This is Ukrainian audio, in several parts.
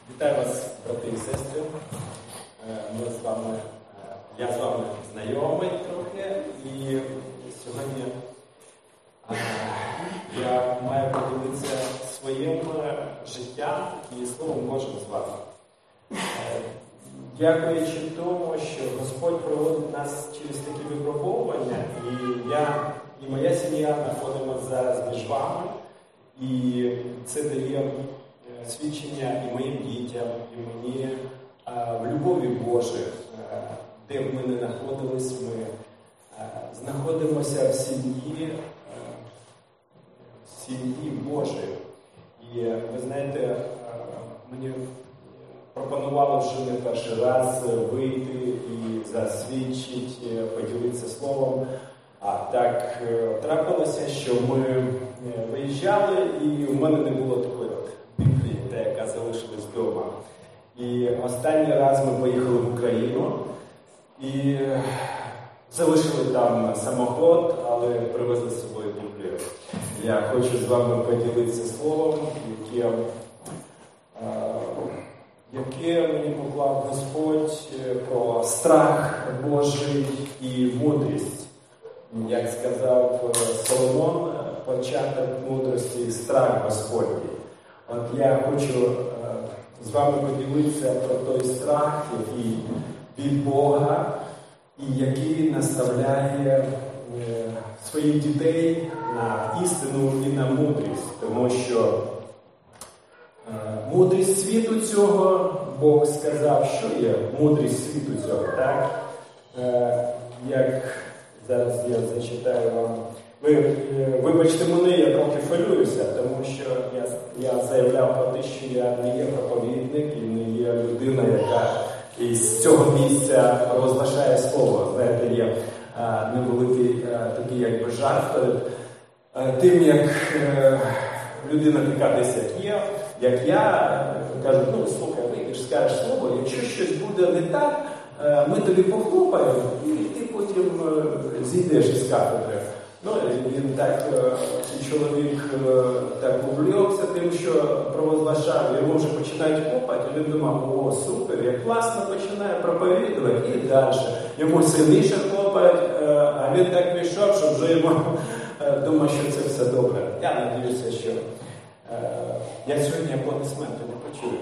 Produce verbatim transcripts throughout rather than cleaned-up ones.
Вітаю вас, брати і сестри. Ми з вами, я з вами знайомий трохи, і сьогодні я маю поділитися своїм життям і Словом Божим з вами. Дякуючи тому, що Господь проводить нас через такі випробовування, і я і моя сім'я знаходимося зараз між вами, і це дає свідчення і моїм дітям, і мені а, в любові Божій, а, де б ми не знаходились, ми а, знаходимося в сім'ї, а, в сім'ї Божій. І ви знаєте, а, мені пропонували вже не перший раз вийти і засвідчити, поділитися словом. А так трапилося, що ми виїжджали, і в мене не було такої от Біблії, та, яка залишилась вдома. І останній раз ми поїхали в Україну і залишили там самоход, але привезли з собою Біблію. Я хочу з вами поділитися словом, яке, яке мені поклав Господь про страх Божий і мудрість. Як сказав Соломон, початок мудрості – страх Господній. От я хочу з вами поділитися про той страх, який від Бога, і який наставляє своїх дітей на істину і на мудрість. Тому що мудрість світу цього, Бог сказав, що є мудрість світу цього, так? Як зараз я зачитаю вам. Ви, вибачте мене, я трохи хвилююся, тому що я, я заявляв про те, що я не є проповідник і не є людина, яка із цього місця розглашає слово. Знаєте, є а, невеликий а, такий якби жарт перед а, тим, як а, людина така десь як є, як я, кажуть, ну слухай, вийдеш, скажеш слово, якщо щось буде не так, ми тобі похлопаємо, і ти потім зійдеш із кафедри. Ну, він так, чоловік так увлекся тим, що провозглашав, йому вже починають хлопати, і він думав, о, супер, як класно починає проповідувати, і далі. Йому сильніше хлопають, а він так пішов, що вже йому думав, що це все добре. Я надіюся, що я сьогодні аплодисменти не почую.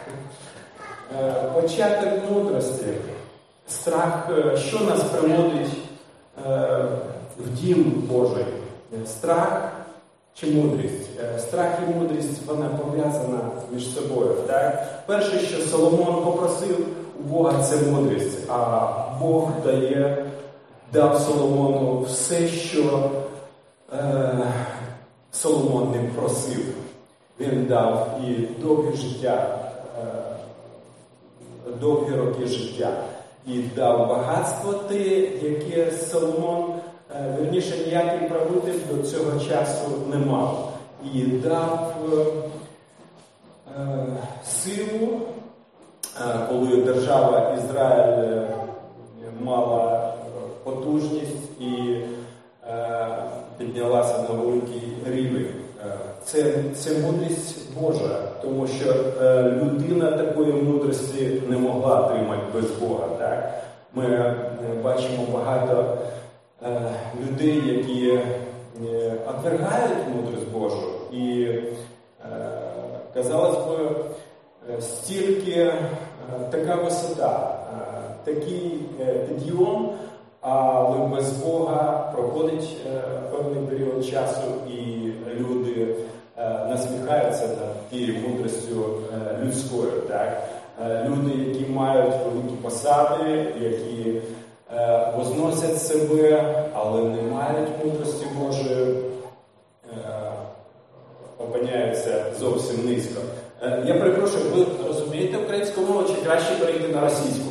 Початок мудрості. Страх, що нас приводить е, в дім Божий? Страх чи мудрість? Страх і мудрість, вона пов'язана між собою. Так? Перше, що Соломон попросив у Бога, це мудрість. А Бог дає, дав Соломону все, що е, Соломон не просив. Він дав і довге життя, е, довгі роки життя. І дав багатство те, яке Соломон, вірніше, ніякий правитель до цього часу не мав. І дав е, силу, коли держава Ізраїль мала потужність і е, піднялася на великий рівень. Це, це мудрість Божа, тому що е, людина такої мудрості не могла отримати без Бога. Так? Ми е, бачимо багато е, людей, які е, отвергають мудрість Божу. І, е, казалось би, стільки е, така висота, е, такий е, підйом, але без Бога проходить е, певний період часу, і люди е, насміхаються над тією мудрістю е, людською. Так? Е, люди, які мають великі посади, які е, возносять себе, але не мають мудрості Божої, е, опиняються зовсім низько. Е, я перепрошую, ви розумієте українську мову, чи краще перейти на російську?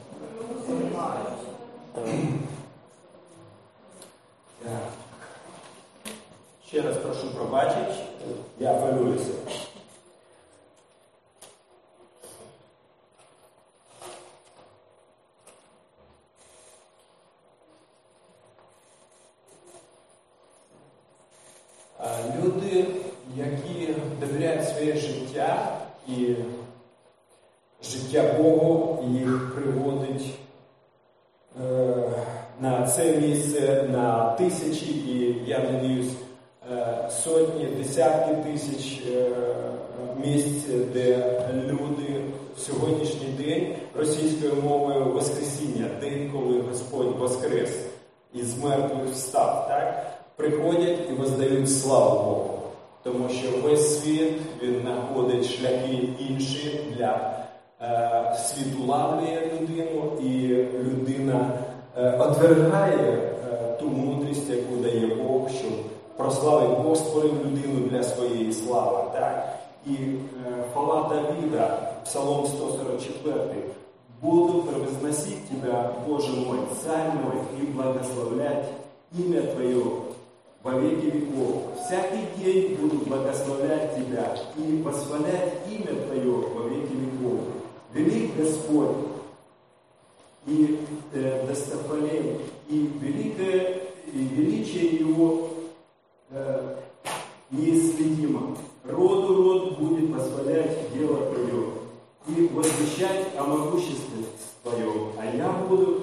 Ще раз прошу пробачити, я хвилююся. Люди, які довіряють своє життя і життя Богу і їх приводить е, на це місце, на тисячі і, я надіюсь, е, сотні, десятки тисяч е, місць, де люди в сьогоднішній день російською мовою Воскресіння, день, коли Господь воскрес і з мертвих встав, так? Приходять і воздають славу Богу. Тому що весь світ, він знаходить шляхи інші для е, світулавлює людину, і людина е, отвергає е, ту мудрість, яку дає Бог, щоб прославити Бог створив людину для своєї слави. Так? І е, хвала Давида, Псалом сто сорок четыре. «Буду превозносить Тебя, Боже мой, Царь мой, и благословлять имя Твое во веки веков. Всякий день буду благословлять Тебя и восхвалять имя Твое во веки веков. Велик Господь и э, достоверен, и великое, и величие Его э, неисследимо. Роду род будет восхвалять дело Твое и возвещать о могуществе Твоем. А я буду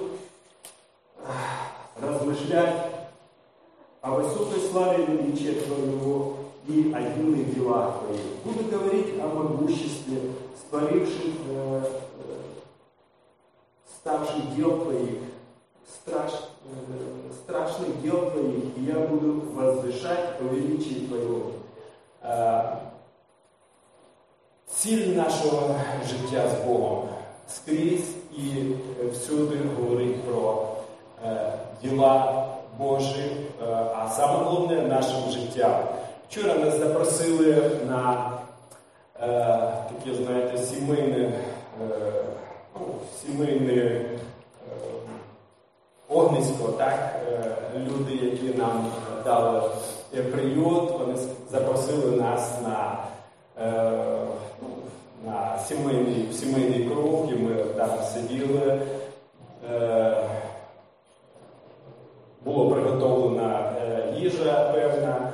размышлять о высокой славе величия Твоего и о дивных делах Твоих. Буду говорить о могуществе створивших, э, э, ставших дел Твоих, страш, э, страшных дел Твоих, и я буду возвышать о величии Твоем. Э, Ціль нашого життя з Богом скрізь і всюди говорить про е, діла Божі, е, а саме головне нашим життям. Вчора нас запросили на е, таке, знаєте, сімейне, е, ну, сімейне е, огнисько, так? Е, люди, які нам дали прийом, вони запросили нас на е, на сімейний, сімейний круг, і ми там сиділи. Е, було приготовлена е, їжа певна,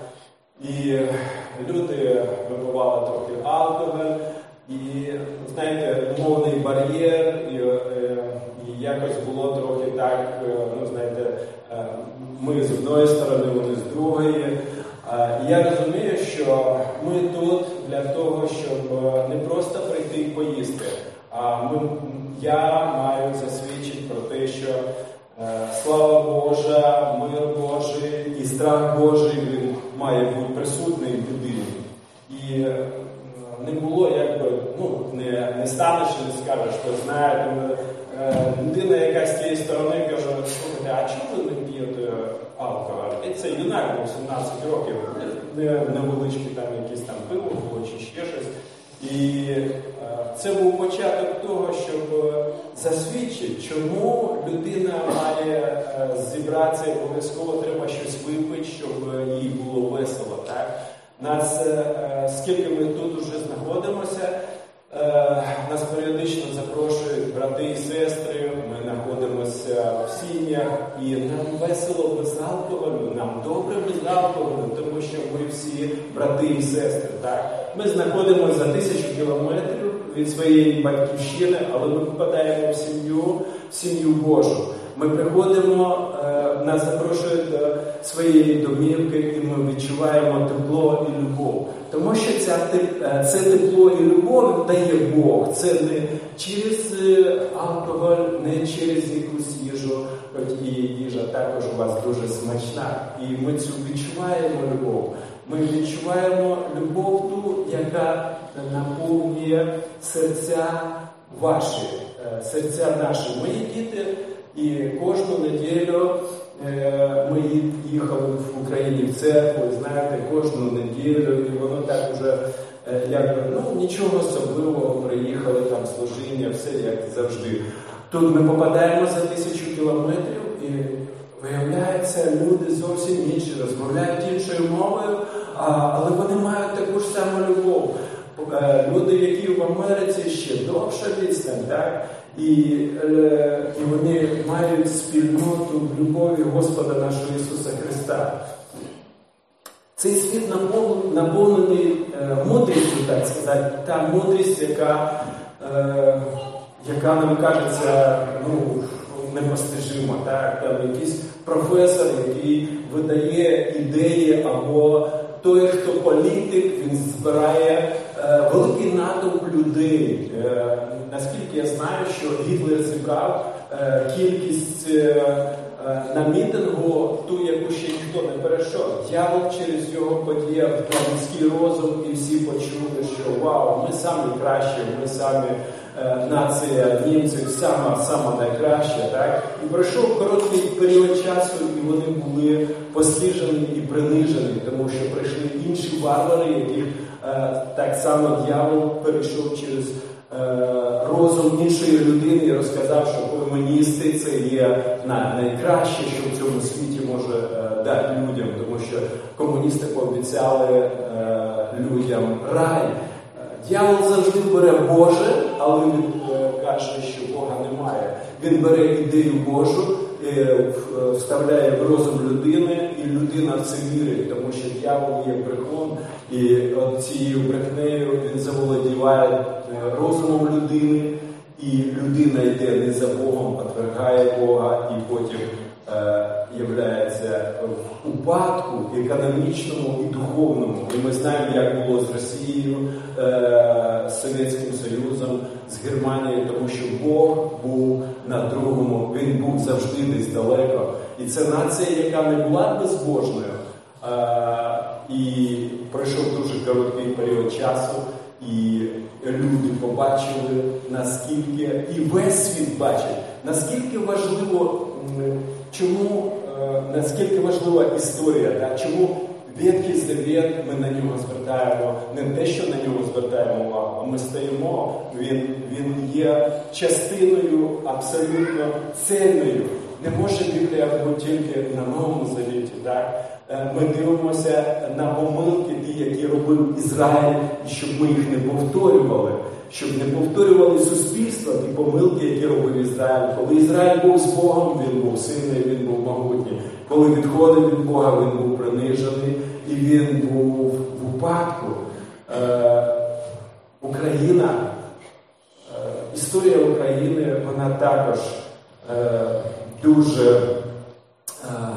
і люди випивали трохи алкоголь, і, знаєте, мовний бар'єр, і, е, і якось було трохи так, е, ну, знаєте, е, ми з одної сторони, вони з другої. І я розумію, що ми тут для того, щоб не просто прийти і поїсти, а ми, я маю засвідчити про те, що е, слава Божа, мир Божий і страх Божий, він має бути присутній в людині. І е, не було, якби, ну, не, не станеш і не скажеш, що знаєте, е, людина, яка з тієї сторони каже, слухайте, а чому ви не п'єте алкоголь? І це юнак був сімнадцять років, невеличкі там якісь там пиво було чи ще щось. І е, це був початок того, щоб засвідчити, чому людина має е, зібратися, обов'язково треба щось випити, щоб їй було весело. Так? Нас, е, скільки ми тут уже знаходимося, е, нас періодично запрошують брати і сестри, ми знаходимося в сім'ях, і нам весело без алкоголю, нам добре без алкоголю, тому що ми всі брати і сестри. Так? Ми знаходимося за тисячу кілометрів від своєї батьківщини, але ми попадаємо в сім'ю, в сім'ю Божу. Ми приходимо, нас запрошують до своєї домівки, і ми відчуваємо тепло і любов. Тому що ця, це тепло і любов дає Бог. Це не через алкоголь, не через якусь їжу, хоч і їжа також у вас дуже смачна. І ми цю відчуваємо любов. Ми відчуваємо любов ту, яка наповнює серця ваші, серця наші. Мої діти, і кожну неділю ми їхали в Україні в церкву, знаєте, кожну неділю, і воно так уже, якби, ну, нічого особливого, приїхали, там, служіння, все як завжди. Тут ми попадаємо за тисячу кілометрів, і виявляється, люди зовсім інші, розмовляють іншою мовою, але вони мають таку ж саму любов. Люди, які в Америці, ще довша відстань, так? І, е, і вони мають спільноту в любові Господа нашого Ісуса Христа. Цей світ наповнений е, мудрістю, так сказати, та мудрість, яка е, е, яка нам кажеться, ну, непостижима. Так? Там якийсь професор, який видає ідеї, або той, хто політик, він збирає е, великий натовп людей. Е, наскільки я знаю, що Гітлер зібрав е, кількість е, на мітингу, ту, яку ще ніхто не перейшов. Д'явол через його подіяв людський розум, і всі почули, що вау, ми самі кращі, ми самі е, нація німців, сама, сама найкраща. Так? І пройшов короткий період часу, і вони були посліжені і принижені, тому що прийшли інші варвари, яких е, так само д'явол перейшов через розум іншої людини і розказав, що комуністи це є найкраще, що в цьому світі може дати людям, тому що комуністи пообіцяли людям рай. Д'явол завжди бере Боже, але він каже, що Бога немає. Він бере ідею Божу, вставляє в розум людини, і людина в це вірить, тому що д'явол є брехун, і от цією брехнею він заволодіває розумом людини, і людина йде не за Богом, отвергає Бога, і потім е, являється в упадку економічному і духовному. І ми знаємо, як було з Росією, е, з Совєтським Союзом, з Германією, тому що Бог був на другому, він був завжди десь далеко. І це нація, яка не була безбожною, е, і пройшов дуже короткий період часу, і люди побачили, наскільки, і весь світ бачить, наскільки важливо, чому, наскільки важлива історія, так? Чому Ветхий Завет, ми на нього звертаємо, не те, що на нього звертаємо увагу, а ми стоїмо, він, він є частиною абсолютно цельною. Не може Біблія бути тільки на Новому Завіті, так? Ми дивимося на помилки, ті, які робив Ізраїль, і щоб ми їх не повторювали. Щоб не повторювали суспільство ті помилки, які робив Ізраїль. Коли Ізраїль був з Богом, він був сильний, він був могутній. Коли відходив від Бога, він був принижений, і він був в упадку. Е, Україна, е, історія України, вона також е, дуже... Е,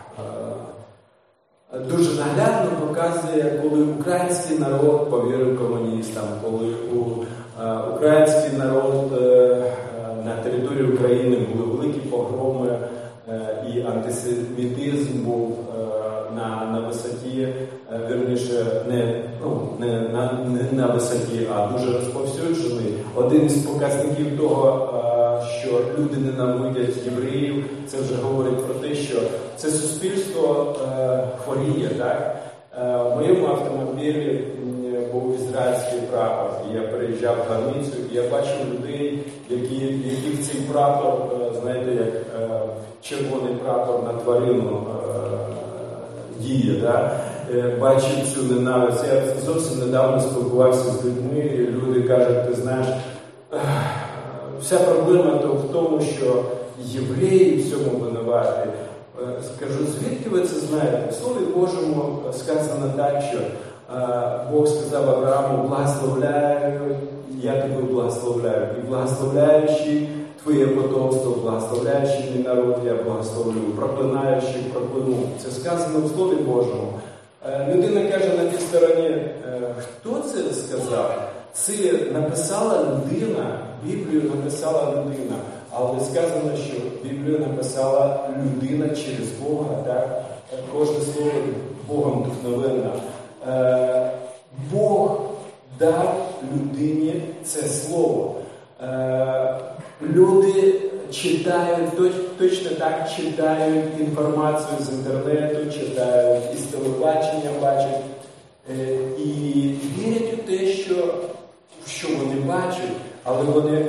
Дуже наглядно показує, коли український народ повірив комуністам, коли у, е, український народ е, на території України були великі погроми е, і антисемітизм був е, на, на висоті, е, вірніше, не, ну, не, на, не на висоті, а дуже розповсюджений. Один із показників того, е, що люди ненавидять євреїв, це вже говорить про те, що це суспільство е, хворіє, так? Е, в моєму автомобілі був ізраїльський прапор. Я переїжджав в границю, і я бачив людей, які, яких цей прапор, е, знаєте, як е, червоний прапор на тварину е, діє, так? Е, бачив цю ненависть. Я зовсім недавно спілкувався з людьми, і люди кажуть, ти знаєш, е, вся проблема то в тому, що євреї в цьому винуваті. Скажу, звідки ви це знаєте? В Слові Божому сказано так, що е, Бог сказав Аврааму, благословляю, я тебе благословляю. І благословляючи твоє потомство, благословляючи мій народ, я благословлю. Проклинаючи, прокляну. Це сказано в Слові Божому. Е, людина каже на тій стороні, е, хто це сказав? Це написала людина, Біблію написала людина. Але сказано, що Біблію написала людина через Бога, так? Кожне слово Богом вдохновенно. Е, Бог дав людині це слово. Е, люди читають, точ, точно так читають інформацію з інтернету, читають із телебачення, бачать. Е, і вірять у те, що, що вони бачать, але вони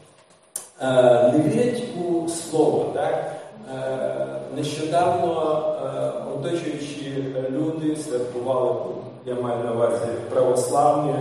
не вірять у слово, так? Нещодавно оточуючі люди святкували, я маю на увазі православні,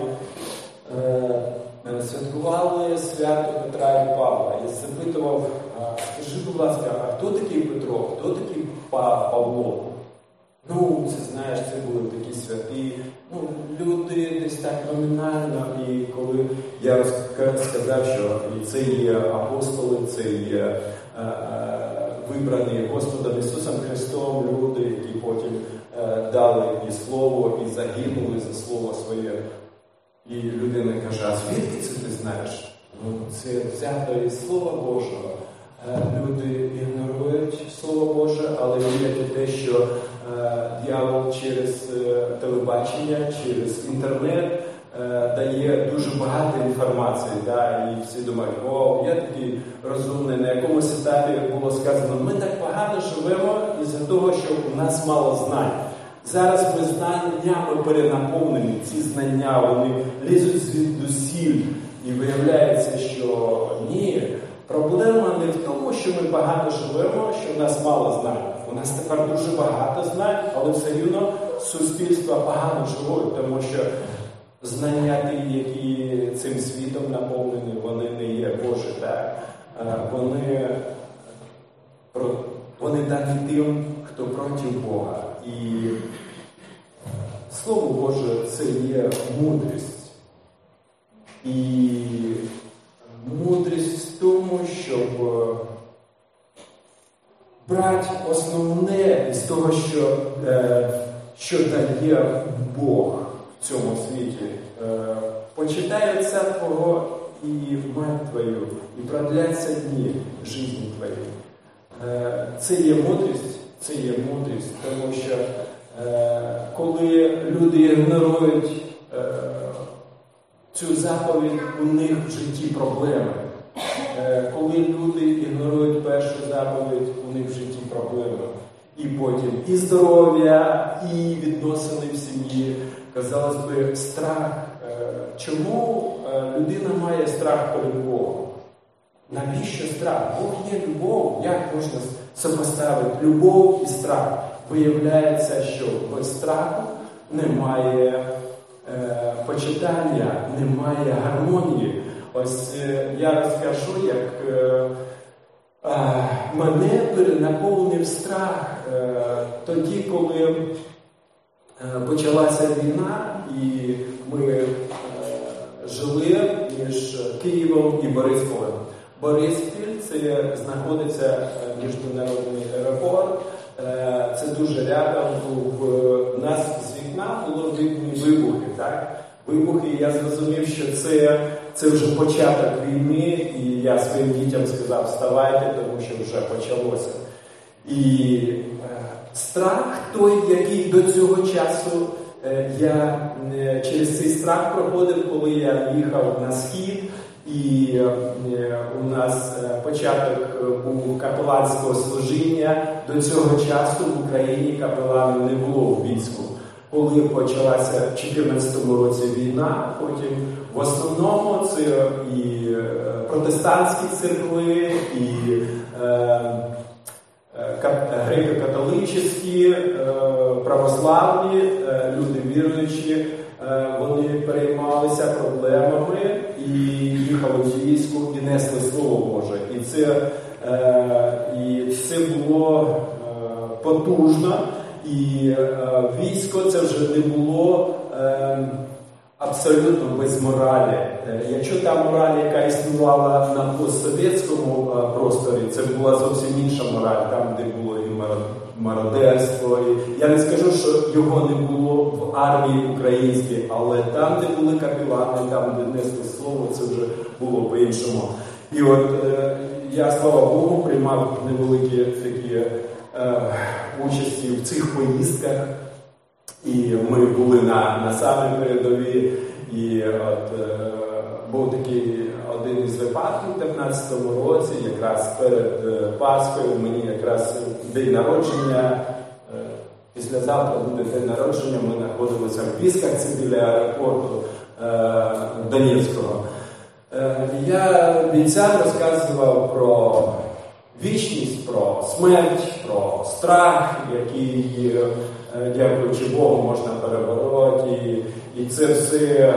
святкували свято Петра і Павла. Я запитував, скажи, будь ласка, а хто такий Петро, хто такий Павло? Ну, це знаєш, це були такі святі, Ну, люди десь так номінально, і коли я сказав, що це є апостоли, це є е, е, вибрані Господом Ісусом Христом люди, які потім е, дали і слово, і загинули за слово своє. І людина каже, а звідки це ти знаєш? Ну, це взято із Слова Божого. Е, люди ігнорують Слово Боже, але вірять у те, що е, дьявол через е, телебачення, через інтернет е, дає дуже багато інформації. Да? І всі думають, о, я такий розумний. На якомусь етапі було сказано, ми так багато живемо із-за того, що у нас мало знань. Зараз ми знаннями перенаповнені, ці знання, вони лізуть звідусіль. І виявляється, що ні, проблема не в тому, що ми багато живемо, що в нас мало знань. У нас тепер дуже багато знань, але все рівно суспільство погано живуть, тому що знання ті, які цим світом наповнені, вони не є Божі, так? Вони, вони дані тим, хто проти Бога. І Слово Боже – це є мудрість. І мудрість в тому, щоб брати основне із того, що, що дає Бог в цьому світі. Почитай Отця Твого і мать Твою, і продляться дні житті Твоєї. Це є мудрість, це є мудрість, тому що коли люди ігнорують цю заповідь, у них в житті проблеми. Коли люди ігнорують першу заповідь, у них в житті проблеми. І потім і здоров'я, і відносини в сім'ї. Казалось би, страх. Чому людина має страх перед Богом? Навіщо страх? Бог є любов. Як можна сопоставити любов і страх? Виявляється, що без страху немає е, почитання, немає гармонії. Ось е, я розкажу, як е, е, мене перенаповнив страх е, тоді, коли е, почалася війна, і ми е, жили між Києвом і Борисполем. Бориспіль – це знаходиться міжнародний аеропорт. Це дуже рядом. У нас з вікна було видні вибухи. Так? Вибухи, я зрозумів, що це, це вже початок війни, і я своїм дітям сказав, вставайте, тому що вже почалося. І е, страх той, який до цього часу е, я е, через цей страх проходив, коли я їхав на схід. І е, у нас початок був капеланського служіння. До цього часу в Україні капеланів не було в війську. Коли почалася в дві тисячі чотирнадцятому році війна, потім в основному це і протестантські церкви, і е, греко-католичні, е, православні, е, люди віруючі. Вони переймалися проблемами і їхали в війську і несли Слово Боже. І це, і це було потужно. І військо це вже не було абсолютно без моралі. Якщо та мораль, яка існувала на постсовєтському просторі, це була зовсім інша мораль, там, де було і мародерство. І я не скажу, що його не було в армії українській, але там, де були капелани, там, де несли слово, це вже було по-іншому. І от я, слава Богу, приймав невеликі такі е, участі в цих поїздках. І ми були на, на самій передовій, і от, е, був такий один із випадків у п'ятнадцятому році, якраз перед е, Пасхою, мені якраз день народження, е, післязавтра буде день народження, ми знаходилися в Пісках, це біля аеропорту е, Донецького. Е, я бійцям розказував про вічність, про смерть, про страх, який, дякуючи Богу, можна перебороти. І, і це все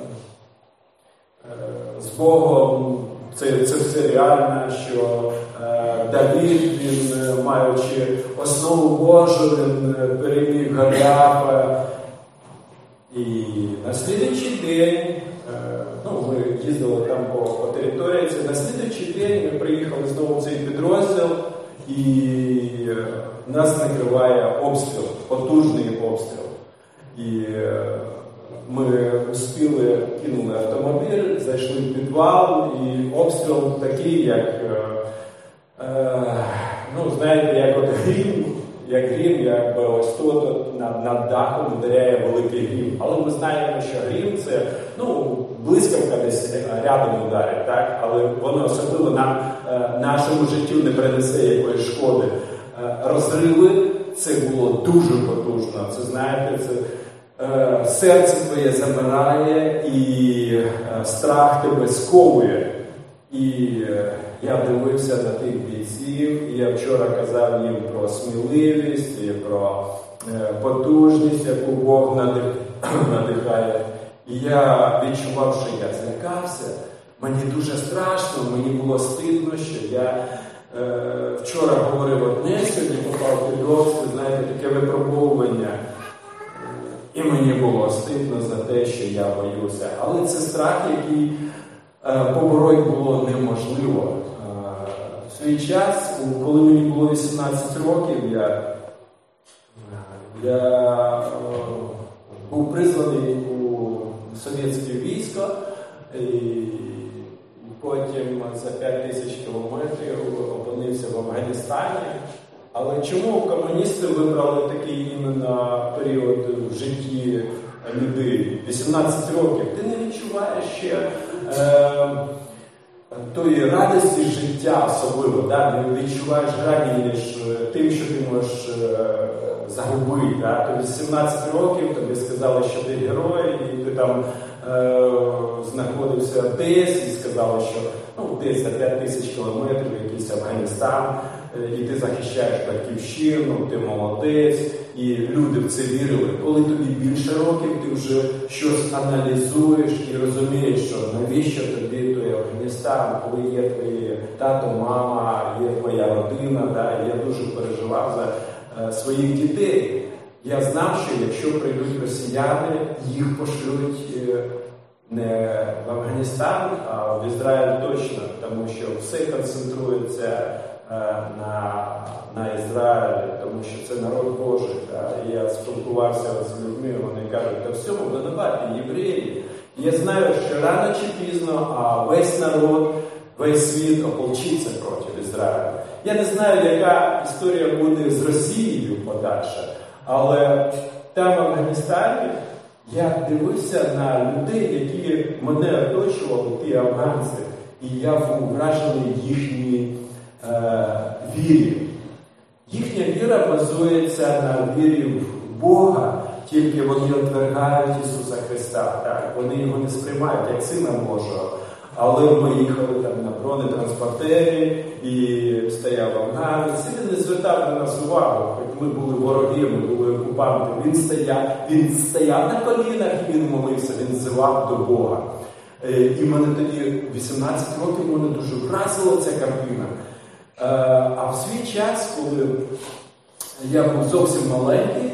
з Богом, це, це все реально, що Давид, він, маючи основу Божу, він переміг Голіафа. І на слідуючий день, ну, ми їздили там по, по території, це на слідуючий день ми приїхали знову в цей підрозділ, і нас накриває обстріл, потужний обстріл. І ми успіли, кинули автомобіль, зайшли в підвал, і обстріл такий, як, е, ну, знаєте, як от грім, як грім, якби ось тут над, над дахом ударяє великий грім. Але ми знаємо, що грім це, ну, блискавка десь рядом ударить, так? Але воно особливо нам, нашому життю не принесе якоїсь шкоди. Розриви, це було дуже потужно. Це, знаєте, це е, серце твоє забирає і е, страх тебе сковує. І е, я дивився на тих бійців, і я вчора казав їм про сміливість, і про е, потужність, яку Бог надих, надихає. І я відчував, що я злякався. Мені дуже страшно, мені було стидно, що я е, вчора говорив одне, сьогодні попав під обстріл, знаєте, таке випробовування. І мені було стидно за те, що я боюся. Але це страх, який е, побороть було неможливо. Е, в свій час, коли мені було вісімнадцять років, я, я е, був призваний у совєтське військо, і потім за п'ять тисяч кілометрів опинився в Афганістані. Але чому комуністи вибрали такий іменно період в житті людей? вісімнадцять років. Ти не відчуваєш ще е, тої радості життя особливо, да? Не відчуваєш радість тим, що ти можеш е, загубити. Да? Тобі вісімнадцять років, тобі сказали, що ти герой, і ти там е, знаходився десь, і сказали, що ну, десь за п'ять тисяч кілометрів якийсь Афганістан, і ти захищаєш батьківщину, ти молодець, і люди в це вірили. Коли тобі більше років, ти вже щось аналізуєш і розумієш, що навіщо тобі той Афганістан, коли є твої тато, мама, є твоя родина, да? І я дуже переживав за е, своїх дітей. Я знав, що якщо прийдуть росіяни, їх пошлють е, не в Афганістан, а в Ізраїль точно, тому що все концентрується на, на Ізраїлі, тому що це народ Божий. Да? І я спілкувався з людьми, вони кажуть, та всьому винуваті євреї. І я знаю, що рано чи пізно а весь народ, весь світ ополчиться проти Ізраїля. Я не знаю, яка історія буде з Росією подальше, але там в Афганістані я дивився на людей, які мене оточували, ті афганці, і я був вражений їхній е, вірі. Їхня віра базується на вірі в Бога, тільки вони отвергають Ісуса Христа. Так? Вони його не сприймають як Сина Божого. Але ми їхали там на бронетранспортері і стояв афганець, і він не звертав на нас увагу, хоч ми були вороги, ми були окупанти. Він стояв, він стояв на колінах, і він молився, він взивав до Бога. І мене тоді, вісімнадцять років, мене дуже вразила ця картина. А в свій час, коли я був зовсім маленький,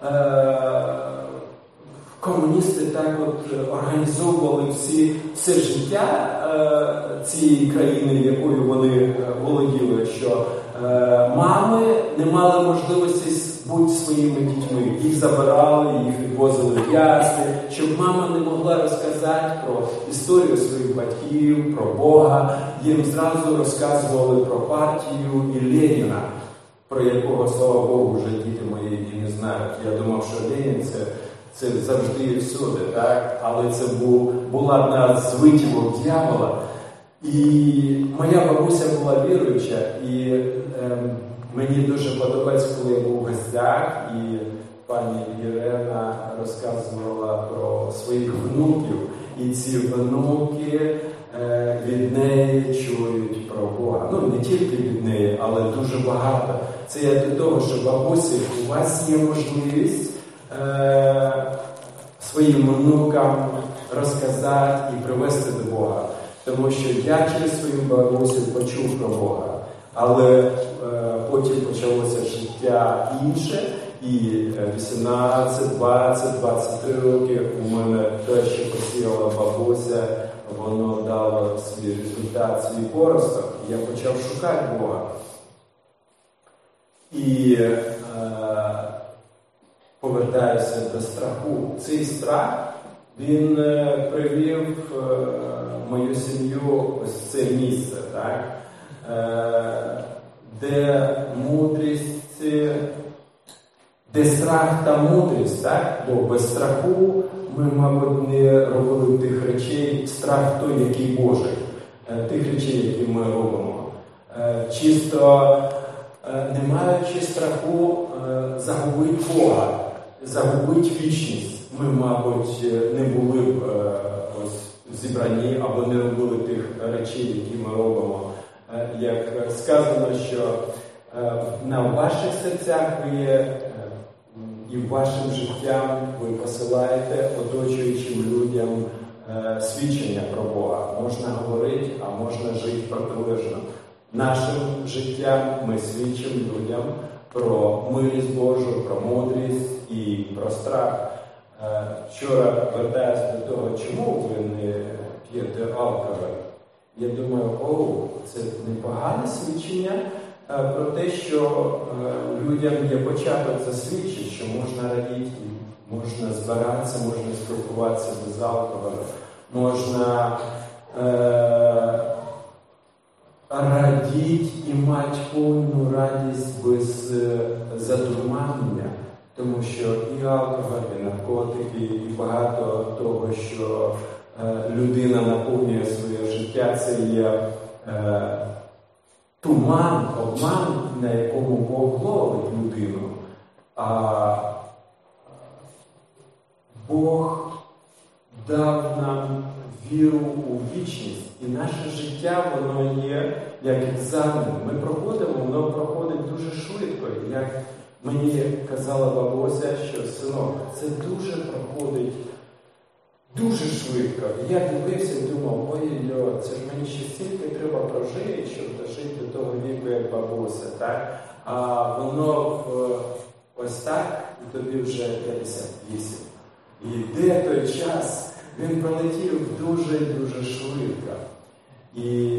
комуністи так от організовували всі, все життя е, цієї країни, якою вони володіли, що е, мами не мали можливості бути своїми дітьми. Їх забирали, їх відвозили в ясли, щоб мама не могла розказати про історію своїх батьків, про Бога. Їм зразу розказували про партію і Леніна, про якого, слава Богу, вже діти мої і не знають. Я думав, що Ленін – це Це завжди і всюди, так? Але це був, була одна з витівок дьявола. І моя бабуся була віруюча, і е, мені дуже подобається, коли я був в гостях, і пані Ірена розказувала про своїх внуків. І ці внуки е, від неї чують про Бога. Ну, не тільки від неї, але дуже багато. Це я до того, що бабусі, у вас є можливість своїм внукам розказати і привести до Бога. Тому що я через свою бабусю почув про Бога. Але е, потім почалося життя інше, І вісімнадцять, двадцять, двадцять три роки у мене те, що посіяла бабуся, воно дало свій результат, свій поросток. Я почав шукати Бога. І е, повертаюся до страху. Цей страх, він е, привів е, мою сім'ю ось в це місце, так? Е, де мудрість, де страх та мудрість, так? Бо без страху ми, мабуть, не робили тих речей, страх той, який Божий, тих речей, які ми робимо. Чисто не маючи страху загубити Бога, загубити вічність, ми, мабуть, не були б ось зібрані або не робили тих речей, які ми робимо. Як сказано, що на ваших серцях ви є, і вашим життям ви посилаєте оточуючим людям свідчення про Бога. Можна говорити, а можна жити протилежно. Нашим життям ми свідчимо людям про милість Божу, про мудрість і про страх. Вчора, вертаюсь до того, чому ви не п'єте алкоголь, я думаю, о, це непогане свідчення про те, що людям є початок засвідчити, що можна радіти, можна збиратися, можна спілкуватися без алкоголю, можна е, радіти і мати повну радість без задурмання, тому що і алкоголь, і наркотики, і багато того, що людина наповнює своє життя, це є е, туман, обман, на якому Бог ловить людину. А Бог дав нам віру у вічність. І наше життя, воно є як екзамен. Ми проходимо, воно проходить дуже швидко. Як мені казала бабуся, що синок, це дуже проходить дуже швидко. І я дивився і думав, ой-ой, це ж мені ще стільки треба прожити, щоб дожити до того віку, як бабуся, так? А воно ось так, і тобі вже п'ятдесят вісім. І йде той час, він пролетів дуже-дуже швидко. І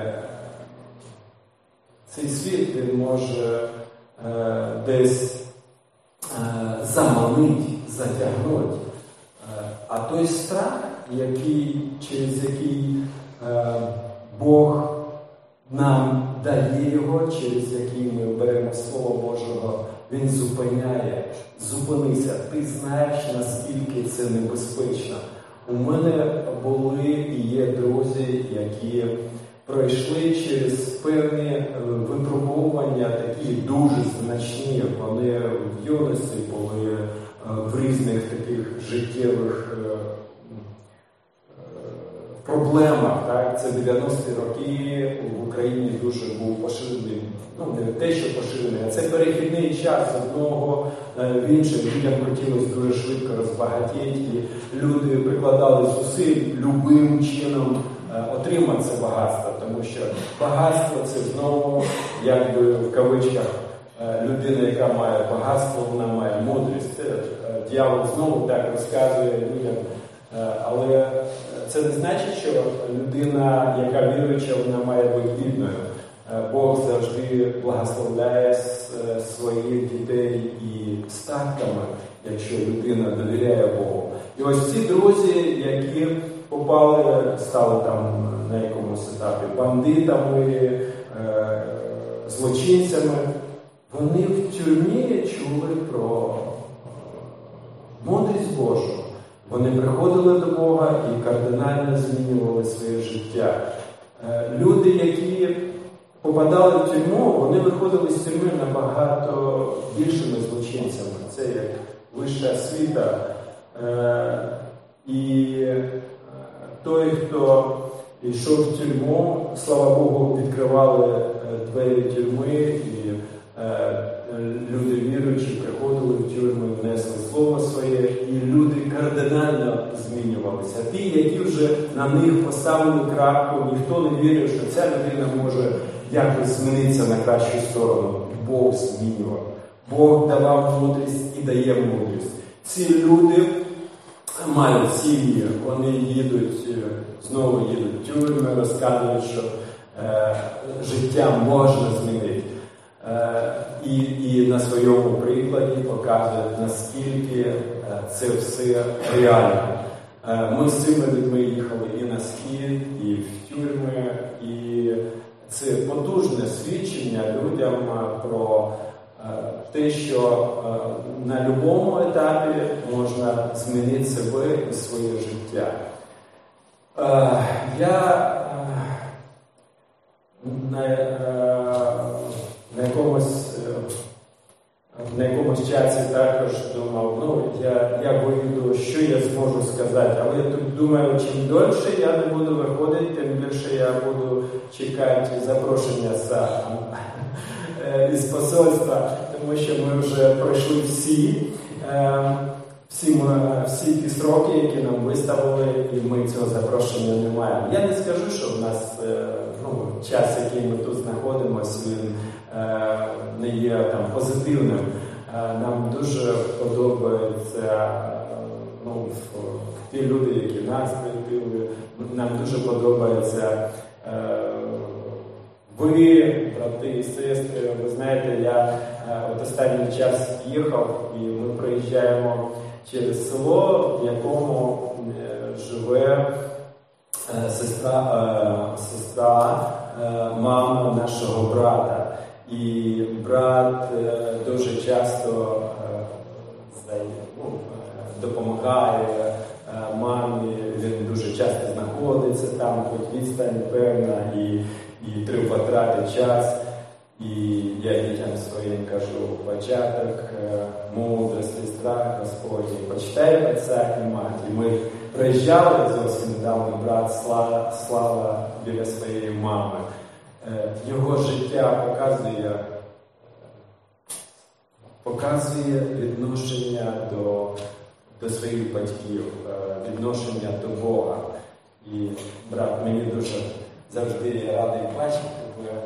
цей світ, він може е, десь е, заманити, затягнути. А той страх, який, через який е, Бог нам дає його, через який ми беремо Слово Божого, він зупиняє. Зупинися. Ти знаєш, наскільки це небезпечно. У мене були і є друзі, які пройшли через певні випробування, такі дуже значні. Вони в юності були в різних таких життєвих проблемах. Так? Це дев'яності роки, в Україні дуже був поширений, ну не те, що поширений, а це перехідний час з одного в інше. Людям хотілося дуже швидко розбагатіти, і люди прикладали зусиль любим чином отримати це багатство, тому що багатство це знову, якби в кавичках, людина, яка має багатство, вона має мудрість. Дьявол знову так розказує людям. Але це не значить, що людина, яка віруюча, вона має бути бідною. Бог завжди благословляє своїх дітей і статками, якщо людина довіряє Богу. І ось ці друзі, які попали, стали там на якомусь етапі бандитами, злочинцями, вони в тюрмі чули про мудрість Божу. Вони приходили до Бога і кардинально змінювали своє життя. Люди, які попадали в тюрму, вони виходили з тюрми набагато більшими злочинцями. Це як вища освіта. І той, хто йшов в тюрму, слава Богу, відкривали двері тюрми, і люди віруючі приходили в тюрми, внесли слово своє, і люди кардинально змінювалися. Ті, які вже на них поставили крапку, ніхто не вірив, що ця людина може якось змінитися на кращу сторону. Бог змінював. Бог давав мудрість і дає мудрість. Ці люди мають сім'ї, вони їдуть, знову їдуть в тюрми, розказують, що е, життя можна змінити. Е, і, і на своєму прикладі показують, наскільки е, це все реально. Е, ми з цими людьми їхали і на схід, і в тюрми, і це потужне свідчення людям про те, що на будь-якому етапі можна змінити себе і своє життя. Я на, на, якомусь, на якомусь часі також думав, ну, я, я вийду, що я зможу сказати, але я тут думаю, чим дольше я не буду виходити, тим більше я буду чекати запрошення за із посольства, тому що ми вже пройшли всі, всі, ми, всі ті сроки, які нам виставили, і ми цього запрошення не маємо. Я не скажу, що в нас ну, час, який ми тут знаходимося, він не є там позитивним. Нам дуже подобається, ну, ті люди, які нас прийняли, нам дуже подобається ви, брати і сестри. Ви знаєте, я от останній час їхав, і ми проїжджаємо через село, в якому живе сестра, сестра мама нашого брата. І брат дуже часто ну, допомагає мамі, він дуже часто знаходиться там, хоч відстань певна, і І треба тратити час, і я дітям своїм кажу, початок мудрості, страх Господній, почитай отця і мать. І ми приїжджали зовсім недавно, брат Слава, Слава біля своєї мами. Його життя показує, показує відношення до, до своїх батьків, відношення до Бога. І, брат, мені дуже завжди я радий бачити тебе.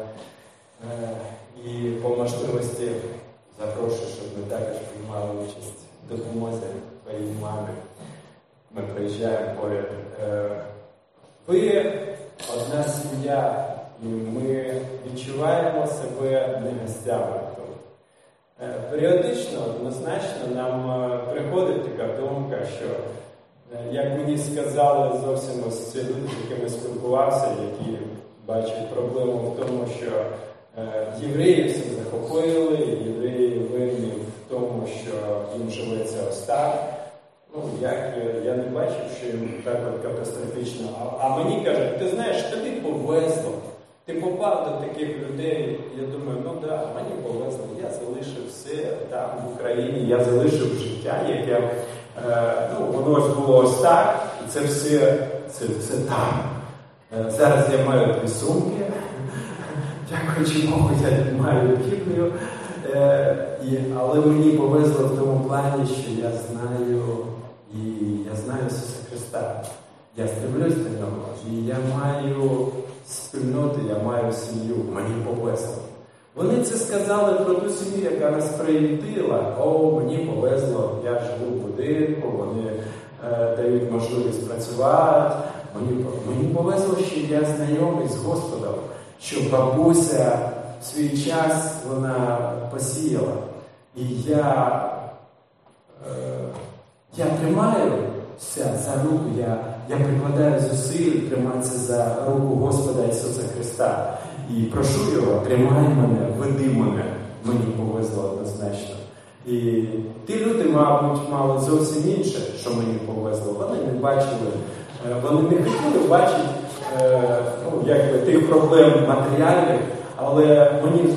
І по можливості запрошую, щоб ми також приймали участь в допомозі твоїй мамі. Ми приїжджаємо поряд. Ви одна сім'я, і ми відчуваємо себе не гостями тут. Періодично, однозначно, нам приходить така думка, що, як мені сказали зовсім ось ці люди, з якими спілкувався, які бачать проблему в тому, що євреї всіх захопили, євреї винні в тому, що їм живеться ось так. Ну, як, я не бачив, що їм так от катастрофічно. А, а мені кажуть, ти знаєш, тобі повезло. Ти попав до таких людей. Я думаю, ну так, да, мені повезло. Я залишив все там в Україні, я залишив життя, яке, е, ну, воно ось було ось так, і це все, це, це там. Е, зараз я маю дві сумки. Дякуючи Богу, я маю Біблію. Е, і, але мені повезло в тому плані, що я знаю, і я знаю Ісуса Христа. Я стремлюсь до нього, і я маю спільноту, я маю сім'ю, мені повезло. Вони це сказали про ту сім'ю, яка нас приютила. О, мені повезло, я живу в будинку, вони е, дають можливість працювати. Мені, мені повезло, що я знайомий з Господом, що бабуся в свій час вона посіяла. І я, е, я тримаюся за руку, я, я прикладаю зусиль триматися за руку Господа Ісуса Христа. І прошу Його, тримай мене, веди мене. Мені повезло однозначно. І ті люди, мабуть, мали зовсім інше, що мені повезло. Вони не бачили, вони не хотіли бачити ну, якби, тих проблем матеріальних, але мені,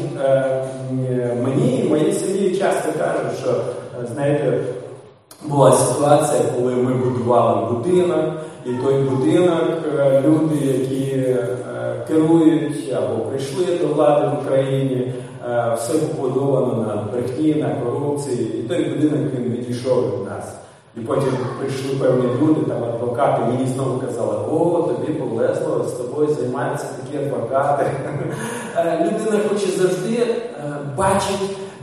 мені і моїй сім'ї часто кажуть, що, знаєте, була ситуація, коли ми будували будинок, і той будинок, люди, які керують або прийшли до влади в Україні, все побудовано на брехні, на корупції, і той будинок він відійшов від нас. І потім прийшли певні люди, там адвокати, мені знову казали, о, тобі повезло, з тобою займаються такі адвокати. Людина хоче завжди бачити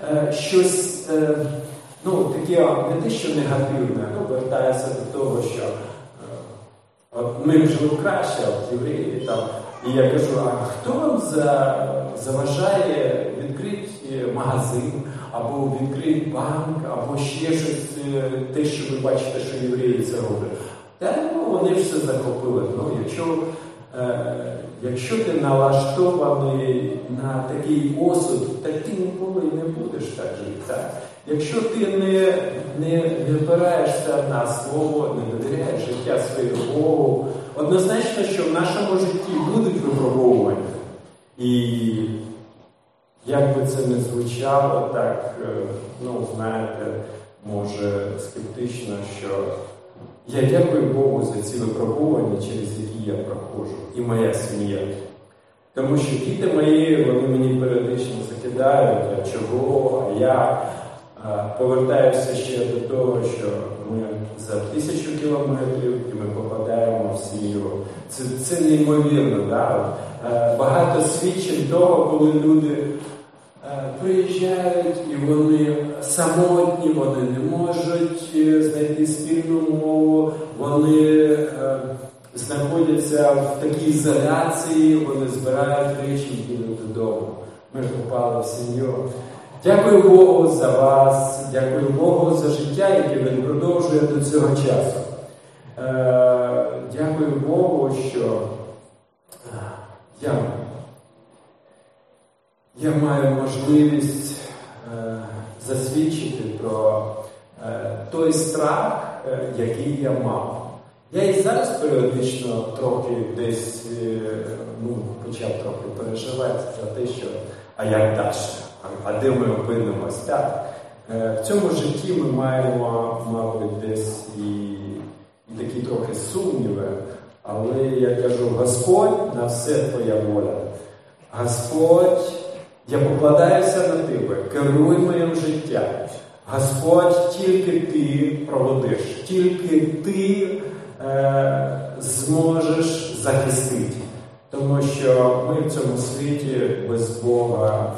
е, щось, е, ну, таке, не те, що негативне, ну, вертається до того, що е, от ми б жили краще, от євреї там, і я кажу, а хто вам за, заважає відкрити магазин, або відкрити банк, або ще щось, те, що ви бачите, що євреї це роблять? Та, ну, вони все захопили. Ну, якщо, е, якщо ти налаштований на такий осуд, так ти ніколи не будеш так жити. Так? Якщо ти не, не, не опираєшся на слово, не довіряєш життя своєму Богу, однозначно, що в нашому житті будуть випробовування. І як би це не звучало, так, ну, знаєте, може скептично, що я дякую Богу за ці випробування, через які я проходжу, і моя сім'я. Тому що діти мої, вони мені періодично закидають, а чого, а я повертаюся ще до того, що ми за тисячу кілометрів і ми попадаємо в сім'ю. Це, це неймовірно, да? Багато свідчень того, коли люди приїжджають і вони самотні, вони не можуть знайти спільну мову, вони знаходяться в такій ізоляції, вони збирають речі і йдуть додому. Ми ж попали в сім'ю. Дякую Богу за вас, дякую Богу за життя, яке Він продовжує до цього часу. Дякую Богу, що я, я маю можливість засвідчити про той страх, який я мав. Я і зараз періодично трохи десь, ну, почав трохи переживати за те, що, а як далі? А де ми опинимось? Так. В цьому житті ми маємо, мабуть, десь і, і такі трохи сумніви, але я кажу, Господь, на все твоя воля. Господь, я покладаюся на тебе, керуй моїм життям. Господь, тільки ти проводиш, тільки ти е, зможеш захистити. Тому що ми в цьому світі без Бога,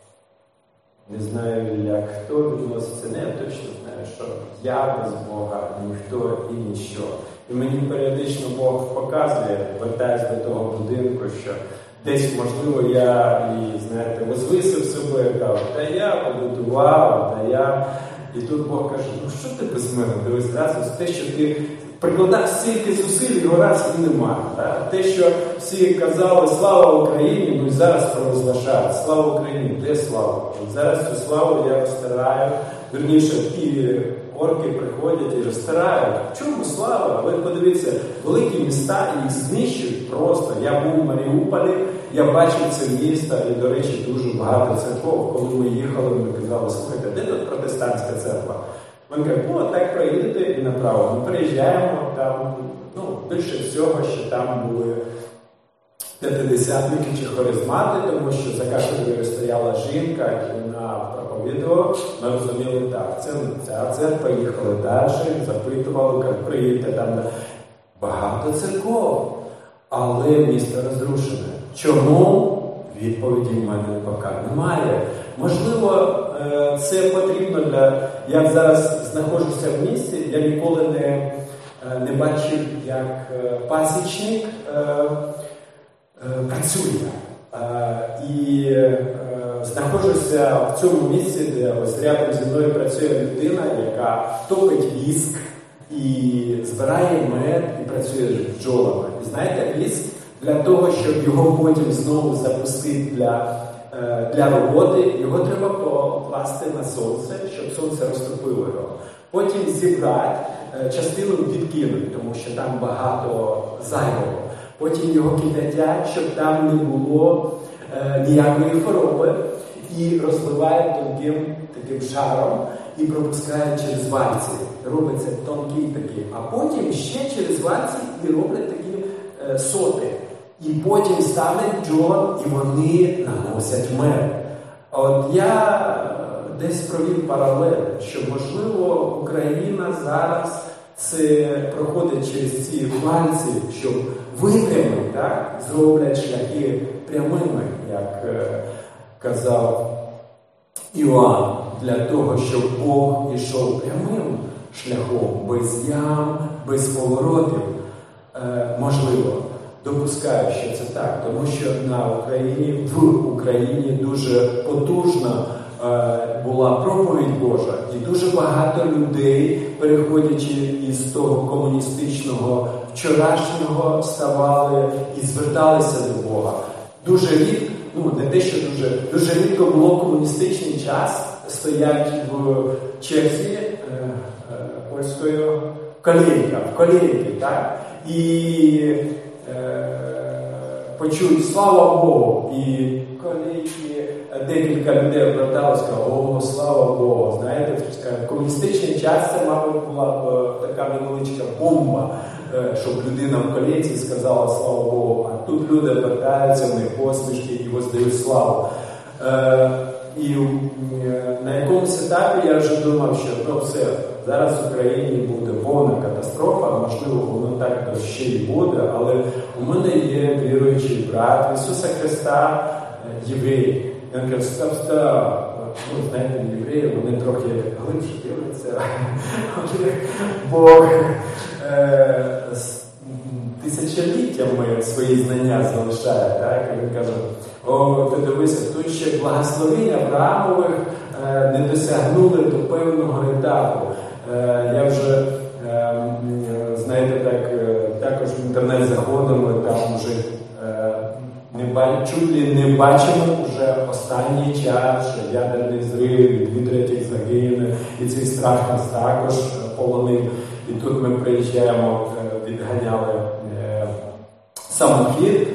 не знаю, як хто відноситься, не, я точно знаю, що я без Бога, ніхто і ніщо. І мені періодично Бог показує, вертаюсь до того будинку, що десь, можливо, я і, знаєте, возвисив себе, кажу, та я побудував, та я... І тут Бог каже, ну що ти без мене? Дивись, раз, те, що ти прикладав стільки зусиль, його раз і немає. Так? Те, що всі казали, слава Україні, ну і зараз провозглашають, слава Україні, де слава? І зараз цю славу я розтираю, вірніше, ті орки приходять і розтирають. В чому слава? Ви подивіться, великі міста, їх знищують просто. Я був у Маріуполі, я бачив це місто, і, до речі, дуже багато церков. Коли ми їхали, ми казали, слухайте, де тут протестантська церква? Він каже, о, так проїдете і направо. Ми приїжджаємо, там, ну, більше всього, що там були п'ятидесятники чи харизмати, тому що за кафедрою стояла жінка, і вона проповідувала. Ми розуміли, так, це ця церква, їхали далі, запитували, як приїдете там. Багато церков, але місто розрушене. Чому? Відповіді в мене поки немає. Можливо, це потрібно для... Я зараз знаходжуся в місті, я ніколи не, не бачив, як пасічник працює. І знаходжуся в цьому місці, де ось рядом зі мною працює людина, яка топить віск і збирає мед і працює з бджолами. І знаєте, віск для того, щоб його потім знову запустити для, для роботи, його треба покласти на сонце, щоб сонце розтопило його. Потім зібрати, частину відкинути, тому що там багато зайвого. Потім його кип'ятять, щоб там не було е, ніякої хвороби. І розливають тонким таким шаром і пропускають через вальці. Робиться тонкий такий. А потім ще через вальці і роблять такі е, соти. І потім ставлять бджолам, і вони наносять мед. От я десь провів паралель, що, можливо, Україна зараз це проходить через ці вальці, щоб випрямити, так, зроблять шляхи прямими, як е, казав Іоанн для того, щоб Бог ішов прямим шляхом, без ям, без поворотів, можливо, допускаю, що це так, тому що на Україні, в Україні дуже потужна була проповідь Божа, і дуже багато людей, переходячи із того комуністичного вчорашнього, ставали і зверталися до Бога. Дуже рідко, ну не те, що дуже, дуже рідко було комуністичний час, стоять в черзі е, е, польською колейка, в колейки, так? І е, почують «Слава Богу!» і колейки, декілька людей оберталися, «О, слава Богу!» Знаєте, в комуністичний час це, мабуть, була б така невеличка бомба, щоб людина в колейці сказала «Слава Богу!», а тут люди обертаються, в них посмішки і воздають славу. І на якомусь етапі я вже думав, що ну все, зараз в Україні буде повна катастрофа, можливо, воно так ще й буде, але у мене є віруючий брат Ісуса Христа, єврей. Він каже, стоп, стоп, ну, знаєте, євреї, вони трохи глибше дивляться, Бог е, тисячоліттями свої знання залишає, так? І він каже, о, ти дивися, тут ще благословіння Авраамових е, не досягнули до певного етапу. Е, я вже, е, знаєте, так, е, також в інтернет заходимо, там вже е, не ба- чуть не бачимо вже останній час, що ядерний зрив, і дві третіх загине, і цей страх нас також полонив. І тут ми приїжджаємо, відганяли е, самохід,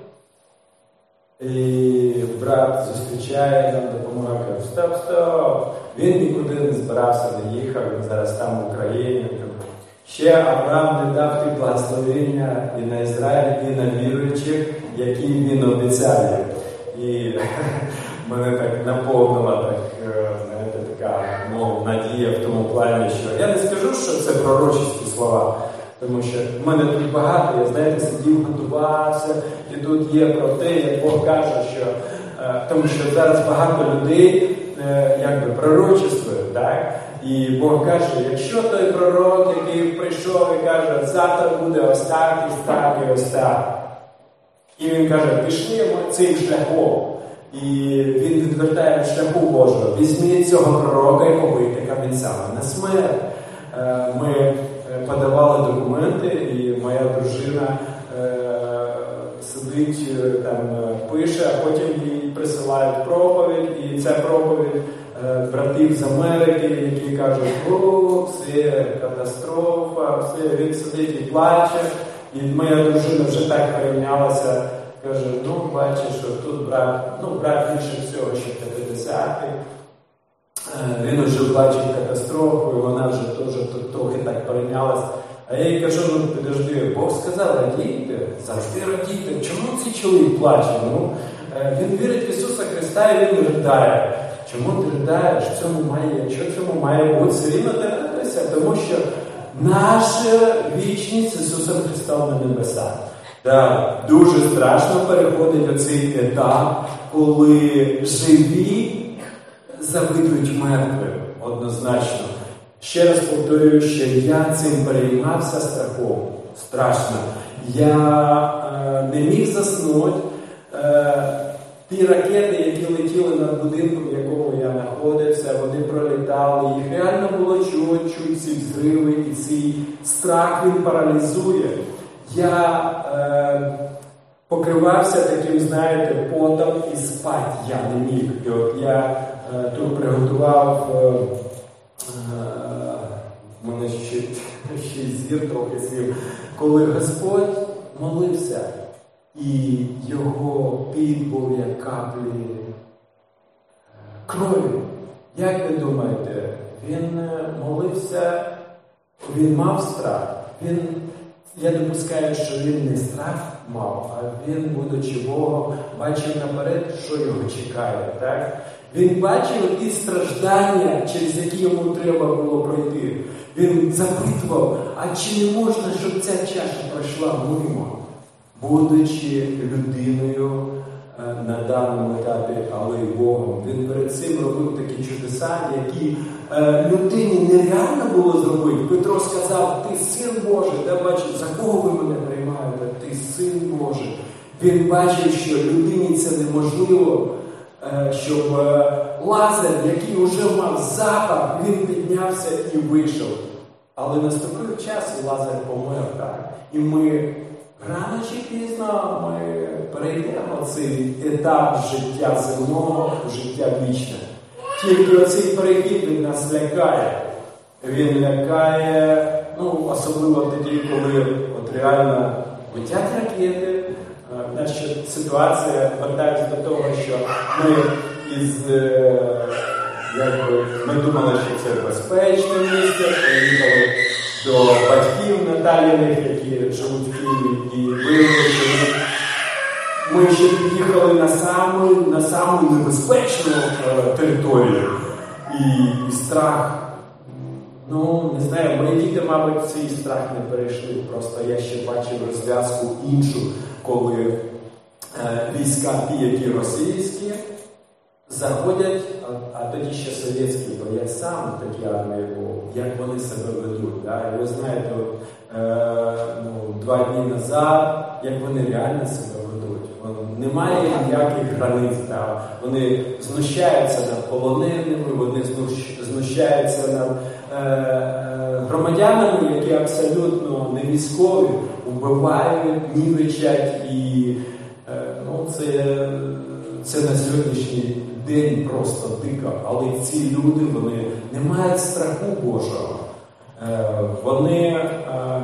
і брат зустрічає, нам допомагає, каже, стоп, стоп, він нікуди не збирався, не їхав, він зараз там в Україні. Ще Авраам не дав ті благословення і на Ізраїль, і на віруючих, які він обіцяє. І мене так наповнила так, знаєте, така ну, надія в тому плані, що я не скажу, що це пророчі слова, тому що в мене тут багато, я, знаєте, сидів, готувався, і тут є про те, як Бог каже, що тому що зараз багато людей якби пророчествують, так? І Бог каже, якщо той пророк, який прийшов і каже, завтра буде ось так, і так, і ось так. І він каже, пішли цим шляхом. І він відвертає від шляху Божого. Візьміть цього пророка і побийте камінцями на смерть. Ми подавали документи, і моя дружина сидить, там, пише, а потім їй присилають проповідь, і ця проповідь братів з Америки, які кажуть, о, це катастрофа, все, він сидить і плаче. І моя дружина вже так прийнялася, каже, ну, бачиш, що тут брат, ну, брат більше всього, що п'ятдесятий. Він вже бачив катастрофу, і вона вже теж трохи так прийнялася. А я їй кажу, ну, підожди, Бог сказав, радійте, завжди радійте. Чому цей чоловік плаче? Ну, він вірить в Ісуса Христа, і він ридає. Чому ти ридаєш? В цьому має, що в цьому має бути? Все рівно ти радуйся, тому що наша вічність Ісусом Христом на небесах. Да, дуже страшно переходить оцей етап, коли живі завидують мертвим, однозначно. Ще раз повторюю, що я цим переймався страхом. Страшно. Я е, не міг заснути. Е, ті ракети, які летіли над будинком, в якому я знаходився, вони пролітали. Їх реально було чути, чути ці взриви, і цей страх, він паралізує. Я е, покривався таким, знаєте, потом і спати я не міг. І от я е, тут приготував, е, е, в мене ще, ще зір трохи свів, коли Господь молився, і його піт був як каплі крові. Як ви думаєте, він молився, він мав страх? Він, я допускаю, що він не страх мав, а він, будучи Богом, бачив наперед, що його чекає. Так? Він бачив ті страждання, через які йому треба було пройти. Він запитував, а чи не можна, щоб ця чаша пройшла мимо? Будучи людиною на даному етапі, але Богом. Він перед цим робив такі чудеса, які е, людині нереально було зробити. Петро сказав: ти син Божий, де бачиш, за кого ви мене приймаєте? Ти син Божий. Він бачив, що людині це неможливо, е, щоб е, Лазар, який вже мав запах, він піднявся і вийшов. Але наступив час, і Лазар помер, так? І ми рано чи пізно ми перейдемо цей етап життя земного, життя вічне. Тільки оцей перехід він нас лякає. Він лякає, ну, особливо тоді, коли от реально летять ракети. Наша ситуація вертається до того, що ми із, якби, ми думали, що це безпечне місце, приїхали до батьків Наталіних, які живуть в Києві, і виявили, що ми, ми ще під'їхали на саму, на саму небезпечну е, територію. І, і страх, ну, не знаю, мої діти, мабуть, цей страх не перейшли. Просто я ще бачив розв'язку іншу, коли е, війська ті, які російські, заходять, а, а тоді ще совєтські, бо я сам такі армії був, як вони себе ведуть. Да? І ви знаєте, от, е, ну, два дні назад, як вони реально себе ведуть. Немає ніяких границь. Да? Вони знущаються над полоненими, вони знущаються над е, громадянами, які абсолютно не військові, вбивають, нівечать. І е, ну, це, це на сьогоднішній день просто дико. Але ці люди, вони не мають страху Божого. Е, вони е,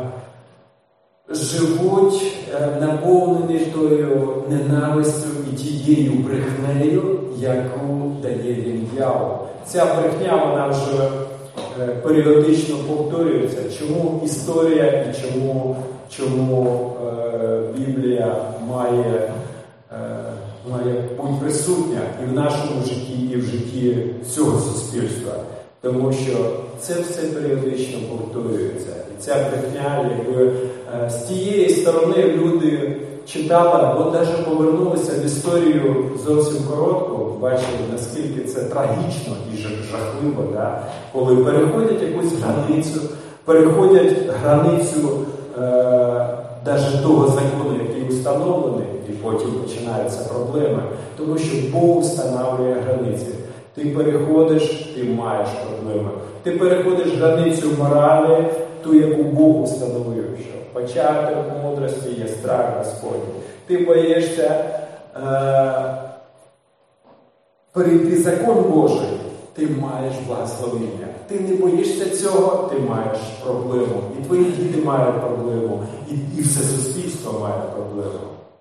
живуть е, наповнені тою ненавистю і тією брехнею, яку дає їм дьявол. Ця брехня, вона вже е, періодично повторюється. Чому історія і чому, чому е, Біблія має е, має бути присутня і в нашому житті, і в житті всього суспільства. Тому що це все періодично повторюється. І ця брехня, якби з тієї сторони люди читали або навіть повернулися в історію зовсім коротко, бачили, наскільки це трагічно і жахливо, да? Коли переходять якусь границю, переходять границю е, навіть того закону, який установлений, і потім починаються проблеми, тому що Бог встановлює границі. Ти переходиш, ти маєш проблеми. Ти переходиш границю моралі, ту, яку Бог установив, що початок мудрості є страх Господній. Ти боїшся е- перейти закон Божий, ти маєш благословення. Ти не боїшся цього, ти маєш проблему. І твої діти мають проблему, і, і все суспільство має проблему.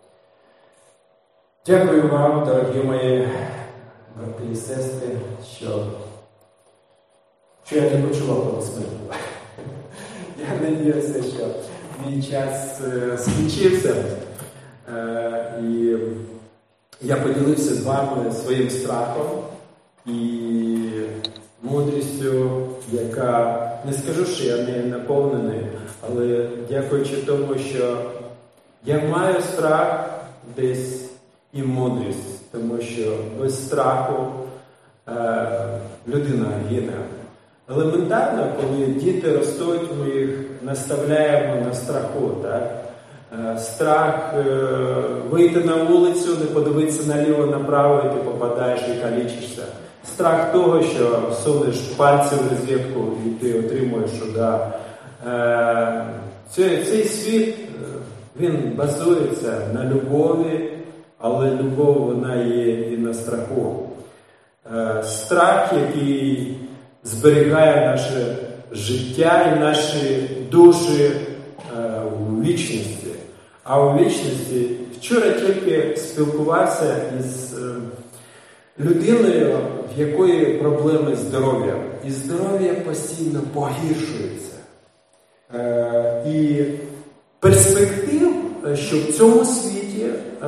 Дякую вам, дорогі мої брати і сестри, що, що я не почула про смерть. Я надіюся, що мій час е, скінчився. Е, і я поділився з вами своїм страхом і мудрістю, яка, не скажу, що я нею наповнений, але дякуючи тому, що я маю страх десь і мудрість, тому що без страху е, людина гине. Елементарно, коли діти ростуть, ми їх наставляємо на страху. Так? Е, страх е, вийти на вулицю, не подивитися наліво, направо, і ти попадаєш і калічишся. Страх того, що сунеш пальці в розетку і ти отримуєш удар. Е, цей, цей світ, він базується на любові, але любов, вона є і на страху. Е, страх, який зберігає наше життя і наші душі е, у вічності. А у вічності вчора тільки спілкувався із е, людиною, в якої проблеми з здоров'ям. І здоров'я постійно погіршується. Е, і перспектив, що в цьому світі, е,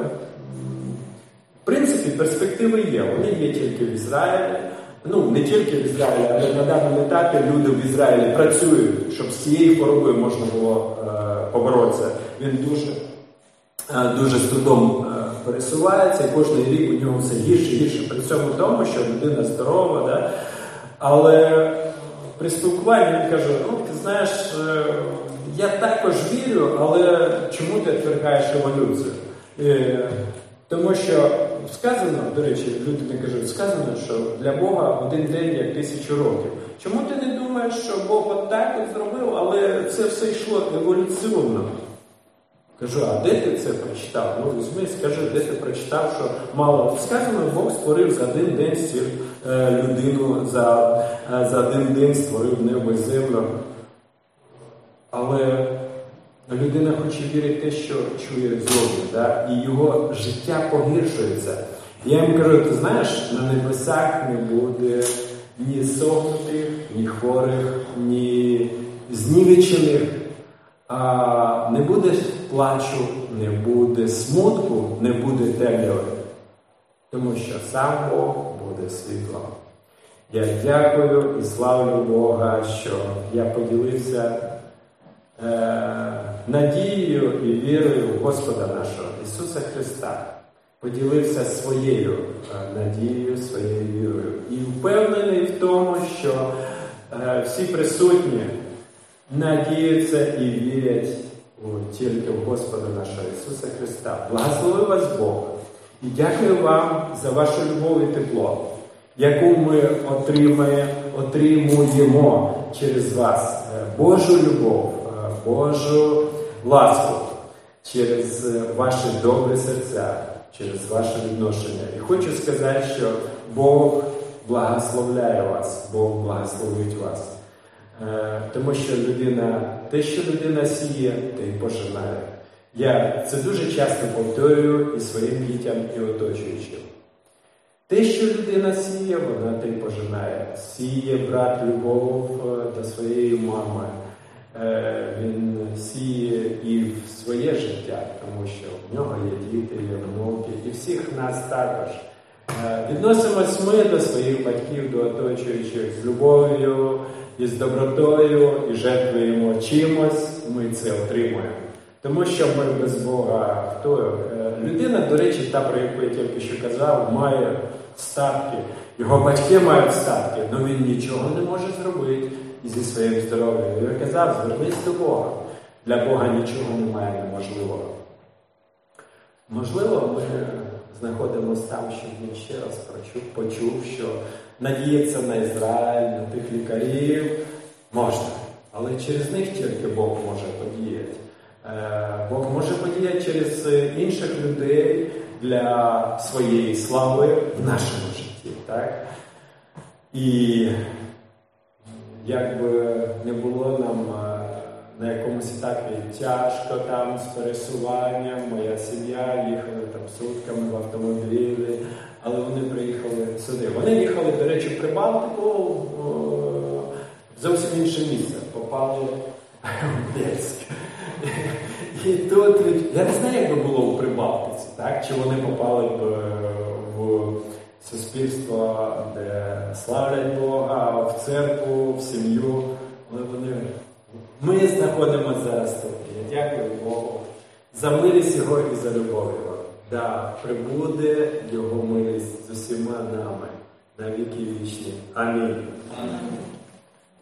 в принципі, перспективи є. Вони є тільки в Ізраїлі. Ну, не тільки в Ізраїлі, але на даному етапі люди в Ізраїлі працюють, щоб з цією хворобою можна було е, поборотися. Він дуже, е, дуже з трудом е, пересувається, і кожен рік у нього все гірше і гірше. При цьому тому, що людина здорова, да? Але при спілкуванні він каже, ну, ти знаєш, я також вірю, але чому ти відвергаєш еволюцію? І, тому що сказано, до речі, люди не кажуть, сказано, що для Бога один день як тисячу років. Чому ти не думаєш, що Бог от так от зробив, але це все йшло еволюційно? Кажу, а де ти це прочитав? Ну, візьми, скажи, де ти прочитав, що мало. Сказано, Бог створив за один день стір, е, людину, за, е, за один день створив небо і землю. Але людина хоче вірити в те, що чує зовні, да? І його життя погіршується. Я їм кажу, ти знаєш, на небесах не буде ні сохнутих, ні хворих, ні знівечених, а не буде плачу, не буде смутку, не буде темряви. Тому що сам Бог буде світлом. Я дякую і славлю Бога, що я поділився е, надією і вірою в Господа нашого Ісуса Христа. Поділився своєю надією, своєю вірою. І впевнений в тому, що е, всі присутні надіються і вірять у, тільки в Господа нашого Ісуса Христа. Благослови вас Бог. І дякую вам за вашу любов і тепло, яку ми отримаємо, отримуємо через вас. Божу любов, Божу ласку, через ваші добрі серця, через ваше відношення. І хочу сказати, що Бог благословляє вас, Бог благословить вас. Тому що людина, те, що людина сіє, те й пожинає. Я це дуже часто повторюю і своїм дітям, і оточуючим. Те, що людина сіє, вона те й пожинає. Сіє брат любов до своєї мами. Він сіє і в своє життя, тому що в нього є діти, є внуки, і всіх нас також. Відносимось ми до своїх батьків, до оточуючих з любов'ю, і з добротою, і жертвуємо чимось, ми це отримуємо. Тому що ми без Бога, хто? Людина, до речі, та, про яку я тільки що казав, має статки. Його батьки мають статки, але він нічого не може зробити зі своїм здоров'ям. Я казав, звернись до Бога. Для Бога нічого немає неможливого. Можливо, ми знаходимося там, щоб він ще раз почув, почув, що надіятися на Ізраїль, на тих лікарів можна. Але через них тільки Бог може подіяти. Бог може подіяти через інших людей для своєї слави в нашому житті. Так? І як би не було нам на якомусь етапі тяжко там з пересуванням, моя сім'я їхала там сутками в автомобілі, але вони приїхали сюди. Вони їхали, до речі, в Прибалтику, в зовсім інше місце, попали в Бєльськ. І тут, я не знаю, як би було у Прибалтиці, так? Чи вони попали б в суспільство, де славлять Бога, в церкву, в сім'ю. Але вони... Ми знаходимося зараз тут. Я дякую Богу за милість Його і за любов Його. Да, прибуде Його милість з усіма нами на віки вічні. Амінь. Амінь.